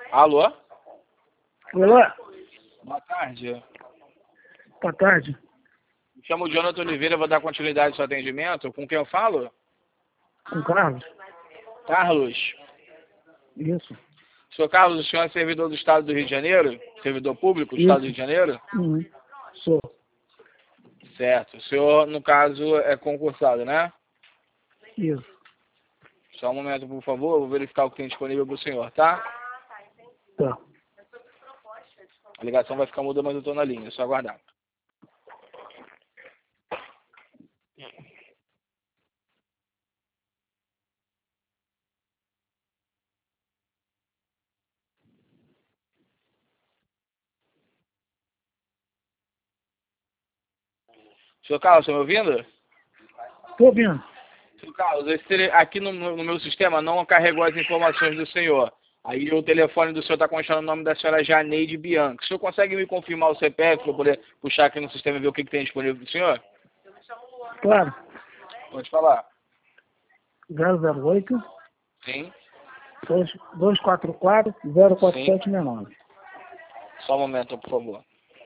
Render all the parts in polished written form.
Alô? Olá, Boa tarde. boa tarde. Me chamo Jonathan Oliveira, vou dar continuidade ao seu atendimento. Com quem eu falo? Com Carlos? Carlos. Isso. Senhor Carlos, o senhor é servidor do Estado do Rio de Janeiro? Servidor público do Estado do Rio de Janeiro? Uhum. Sou. Certo. O senhor, no caso, é concursado, né? Isso. Só um momento, por favor. Eu vou verificar o que tem disponível para o senhor, tá? Tá. A ligação vai ficar muda, mas eu estou na linha. É só aguardar. Senhor Carlos, está me ouvindo? Tô ouvindo. Senhor Carlos, aqui no meu sistema não carregou as informações do senhor. Aí o telefone do senhor está constando o nome da senhora Janeide Bianchi. O senhor consegue me confirmar o CPF para eu poder puxar aqui no sistema e ver o que tem disponível do senhor? Claro. Pode falar. 008 Sim. 244 04769. Só um momento, por favor.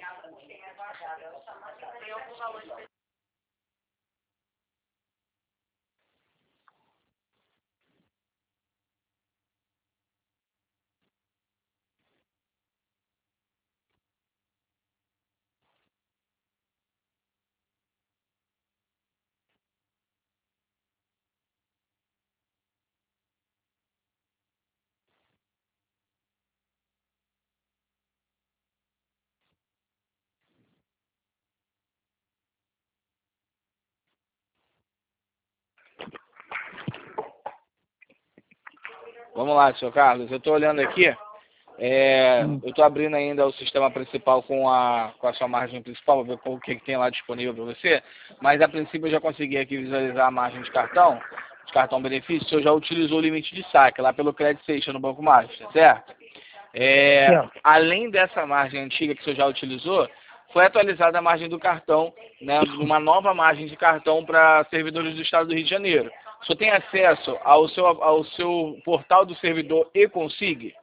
Vamos lá, senhor Carlos. Eu estou olhando aqui. Eu estou abrindo ainda o sistema principal com a sua margem principal, para ver o que tem lá disponível para você. Mas a princípio eu já consegui aqui visualizar a margem de cartão benefício. O senhor já utilizou o limite de saque lá pelo Credit Station no Banco Master, certo? Certo. Além dessa margem antiga que o senhor já utilizou, foi atualizada a margem do cartão, né, uma nova margem de cartão para servidores do Estado do Rio de Janeiro. O senhor tem acesso ao seu portal do servidor e-Consig?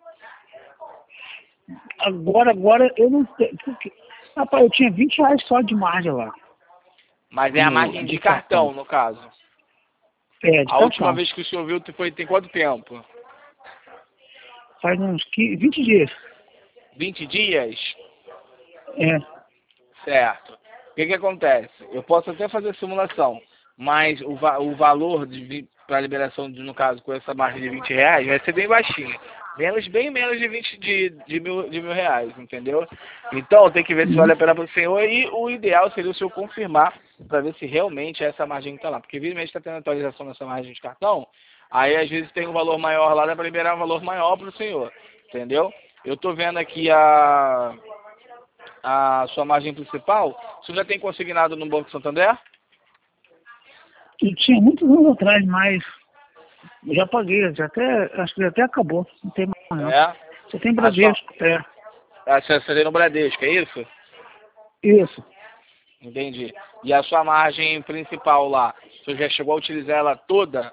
Agora eu não tenho. Rapaz, eu tinha R$ 20 só de margem lá. Mas é a margem de cartão, no caso. É, de A última cartão. vez que o senhor viu tem quanto tempo? Faz uns 20 dias. 20 dias? É. Certo. O que acontece? Eu posso até fazer simulação, mas o valor para liberação, no caso, com essa margem de R$ 20, vai ser bem baixinho. Bem menos de 20 de mil reais, entendeu? Então tem que ver se vale a pena para o senhor e o ideal seria o senhor confirmar para ver se realmente é essa margem que está lá. Porque evidentemente está tendo atualização nessa margem de cartão, aí às vezes tem um valor maior lá, dá para liberar um valor maior para o senhor, entendeu? Eu estou vendo aqui a sua margem principal. O senhor já tem consignado no Banco Santander? Eu tinha muitos anos atrás, mas eu já paguei, acho que já até acabou. Não tem mais não. É. Você tem Bradesco, Você tem no Bradesco, é isso? Isso. Entendi. E a sua margem principal lá, o senhor já chegou a utilizar ela toda?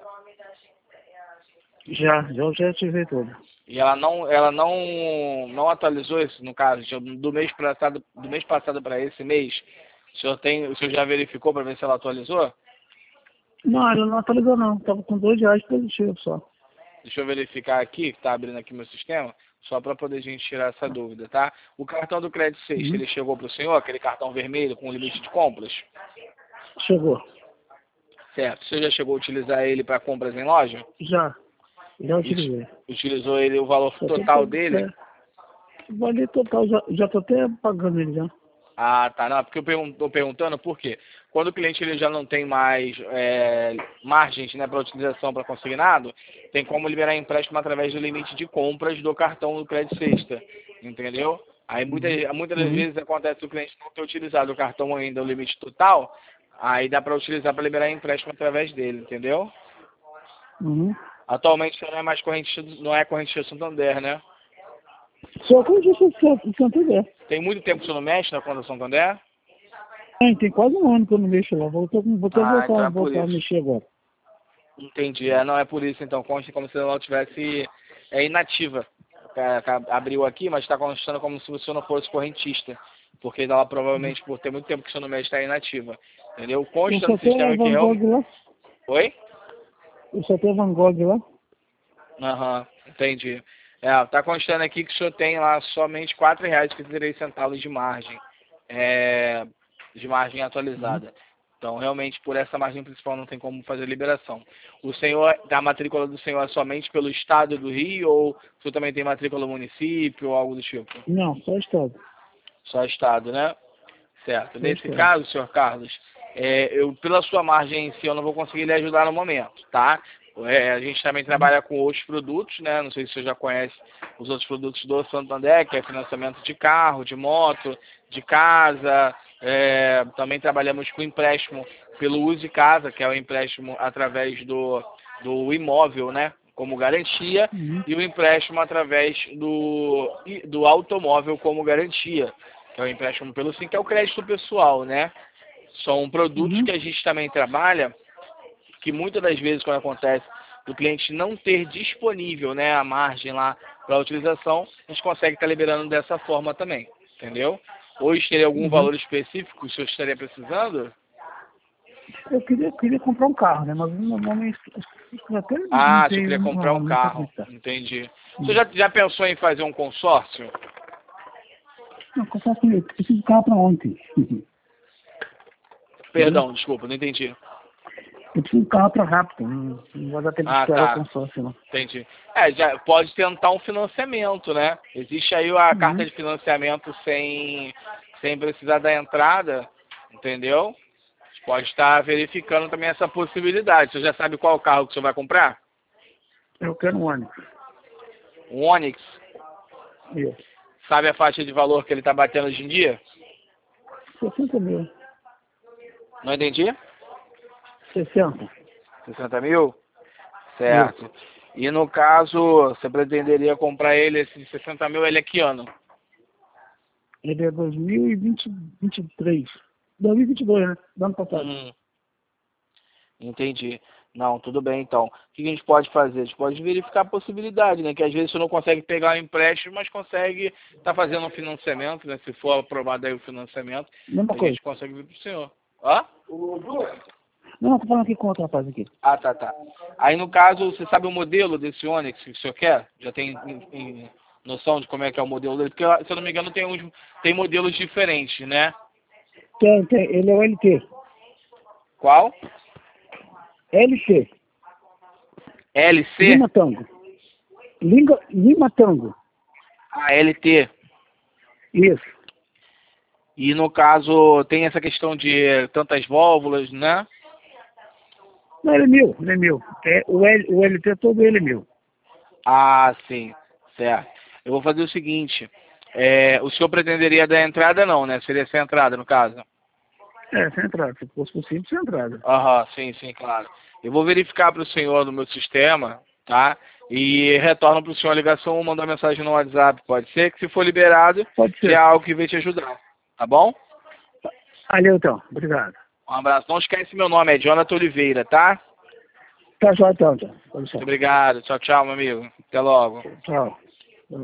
Já tive tudo. E ela não atualizou isso, no caso, do mês passado para esse mês? O senhor já verificou para ver se ela atualizou? Não, ela não atualizou não. Tava com R$ 2 positivo só. Deixa eu verificar aqui, que está abrindo aqui meu sistema, só para poder a gente tirar essa dúvida, tá? O cartão do Credit Sexta, ele chegou para o senhor, aquele cartão vermelho com limite de compras? Chegou. Certo. O senhor já chegou a utilizar ele para compras em loja? Já utilizei. Utilizou ele, o valor total dele? O valor total, já tô até pagando ele já. Ah, tá. Não, porque eu estou perguntando por quê? Quando o cliente ele já não tem mais margens, né, para utilização para consignado, tem como liberar empréstimo através do limite de compras do cartão do Credit Sexta, entendeu? Aí muitas das vezes acontece o cliente não ter utilizado o cartão ainda, o limite total, aí dá para utilizar para liberar empréstimo através dele, entendeu? Atualmente você não é mais correntista Santander, né? Só com isso de Santander. Tem muito tempo que você não mexe na conta Santander? Tem quase um ano que eu não mexo lá. Vou voltar a mexer agora. Entendi. Não é por isso, então. Consta como se ela não tivesse inativa. abriu aqui, mas está constando como se você não fosse correntista. Porque ela provavelmente, por ter muito tempo que seu número está inativa. Entendeu? Consta no sistema que realmente... Lá. Oi? Eu só tenho Van Gogh lá. Aham, entendi. Tá constando aqui que o senhor tem lá somente R$ 4,53 de margem. De margem atualizada. Então, realmente, por essa margem principal não tem como fazer liberação. O senhor, a matrícula do senhor é somente pelo estado do Rio ou o senhor também tem matrícula no município ou algo do tipo? Não, só estado. Só estado, né? Certo. Só Nesse estado. caso, senhor Carlos, pela sua margem em si, eu não vou conseguir lhe ajudar no momento, tá? A gente também trabalha com outros produtos, né? Não sei se você já conhece os outros produtos do Santander, que é financiamento de carro, de moto, de casa. Também trabalhamos com empréstimo pelo uso de casa, que é o empréstimo através do imóvel, né? Como garantia, e o empréstimo através do automóvel como garantia, que é o empréstimo pelo SIM, que é o crédito pessoal, né? São produtos que a gente também trabalha, que muitas das vezes quando acontece do cliente não ter disponível, né, a margem lá para a utilização, a gente consegue estar liberando dessa forma também, entendeu? Hoje teria algum valor específico que o senhor estaria precisando? Eu queria comprar um carro, né? Mas no momento até Ah, você tem queria comprar um carro, entendi. Você já pensou em fazer um consórcio? Não, comprar eu preciso de carro para ontem. Perdão, desculpa, não entendi. Eu preciso de carro para rápido, não vai dar tempo de esperar o consórcio, não. Entendi. Já pode tentar um financiamento, né? Existe aí a carta de financiamento sem precisar da entrada, entendeu? Pode estar verificando também essa possibilidade. Você já sabe qual carro que você vai comprar? Eu quero um Onix. Um Onix? Isso. Sabe a faixa de valor que ele está batendo hoje em dia? 60 mil. Não entendi? 60. 60 mil? Certo. Isso. E no caso, você pretenderia comprar ele, esses 60 mil, ele é que ano? Ele é 2023. 2022, né? Do ano passado. Entendi. Não, tudo bem então. O que a gente pode fazer? A gente pode verificar a possibilidade, né? Que às vezes você não consegue pegar um empréstimo, mas consegue estar fazendo um financiamento, né? Se for aprovado aí o financiamento, a gente consegue vir pro senhor. Hã? Não, tô falando aqui com outro rapaz aqui. Ah, tá. Aí no caso, você sabe o modelo desse Onix que o senhor quer? Já tem noção de como é que é o modelo dele? Porque, se eu não me engano, tem modelos diferentes, né? Tem. Ele é o LT. Qual? LC. LC? Lima Tango. Lima Tango. Ah, LT. Isso. E no caso, tem essa questão de tantas válvulas, né? Não, ele é meu. O LT todo ele é meu. Ah, sim. Certo. Eu vou fazer o seguinte. O senhor pretenderia dar entrada não, né? Seria sem entrada, no caso. Sem entrada. Se fosse possível, sem entrada. Sim, claro. Eu vou verificar para o senhor no meu sistema, tá? E retorno para o senhor a ligação ou mandar mensagem no WhatsApp. Pode ser que se for liberado, pode ser. É algo que vai te ajudar. Tá bom? Valeu, então. Obrigado. Um abraço. Não esquece meu nome, é Jonathan Oliveira, tá? Tá, então. Muito obrigado. Tchau, meu amigo. Até logo. Tchau.